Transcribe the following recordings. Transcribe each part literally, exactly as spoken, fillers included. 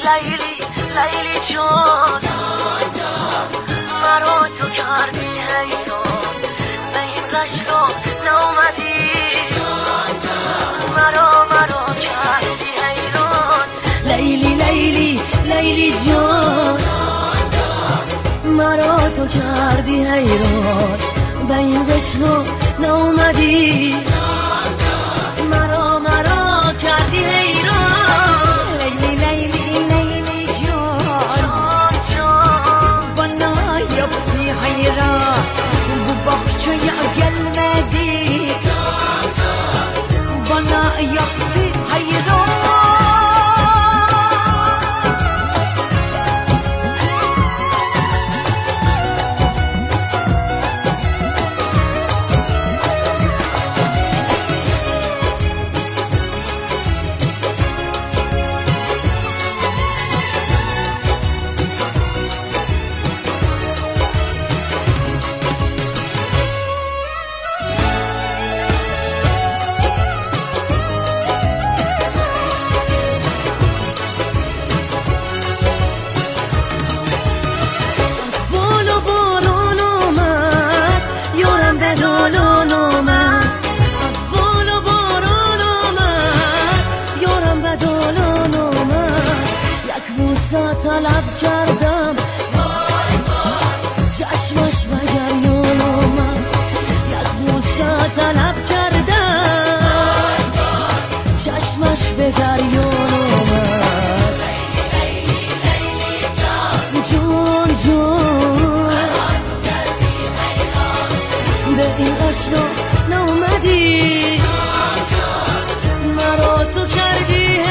لیلی لیلی جان مرا تو کردی حیران به این قشت و نومدی مرا مرا کردی حیران لیلی لیلی لیلی جان مرا تو کردی حیران به این قشت و نومدی مرا مرا کردی حیران لیلی لیلی لیلی جان bana yaptı hayran bu bahçeye gelmedi bana yaptı hayran طلب کردم چشمش مگر یانم یک بوسه طلب کردم چشمش به دریانم جون جون به این اشنا نومدی مرا تو کردی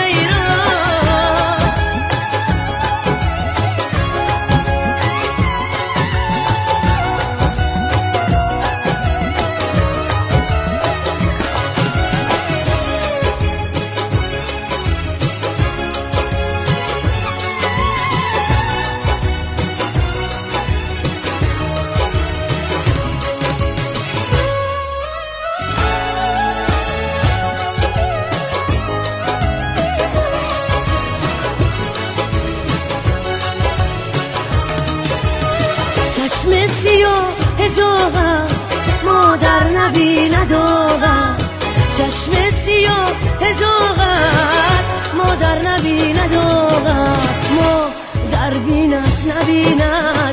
چشم سیاه هزاغم مادر نبیند آغم چشم سیاه هزاغم مادر نبیند آغم مادر بیند نبیند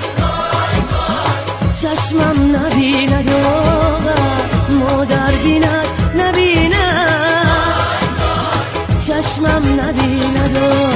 چشمم نبیند آغم مادر بیند نبیند چشمم نبیند آغم